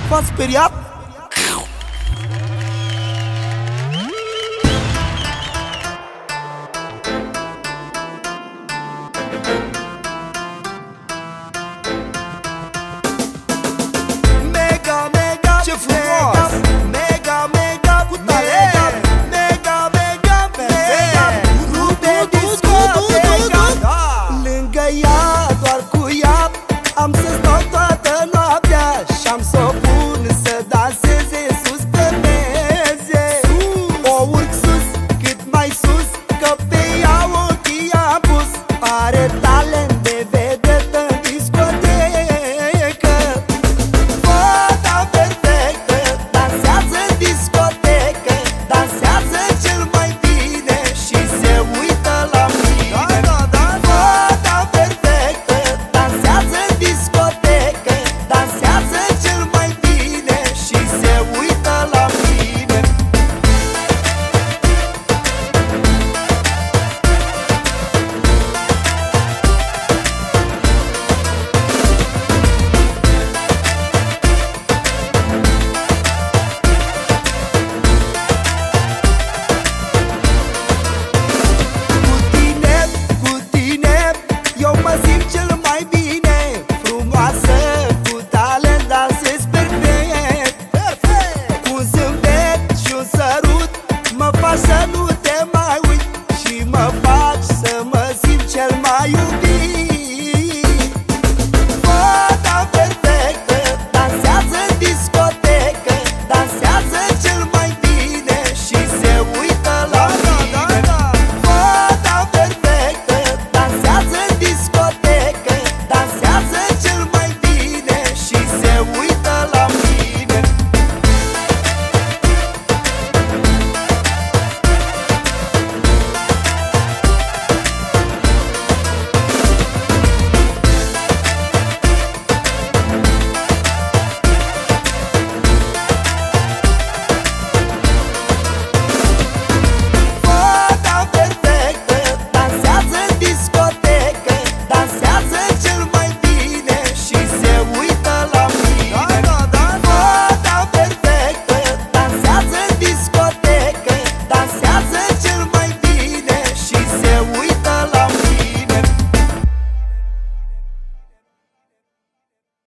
V-ați speriat? Mega, mega, ce frumos! Mega, mega, cu talent! Mega, mega, mega, rupe discoteca! Lângă ea, doar cu ea, am să stau toată noaptea și-am să o pun să danseze sus pe meze. O urc sus, cât mai sus, că pe ea ochii am pus. Are talent de vedetă în discotecă. Fata perfectă, dansează în discotecă, dansează cel mai bine și se uită la mine. Fata perfectă, dansează în discotecă, dansează cel mai bine și se uită la mine. Cu tine, eu mă simt cel mai bine. Frumoasă, cu talent, dansezi perfect. Cu un zâmbet și un sărut mă faci să nu te mai uit și mă faci să mă simt cel mai iubit.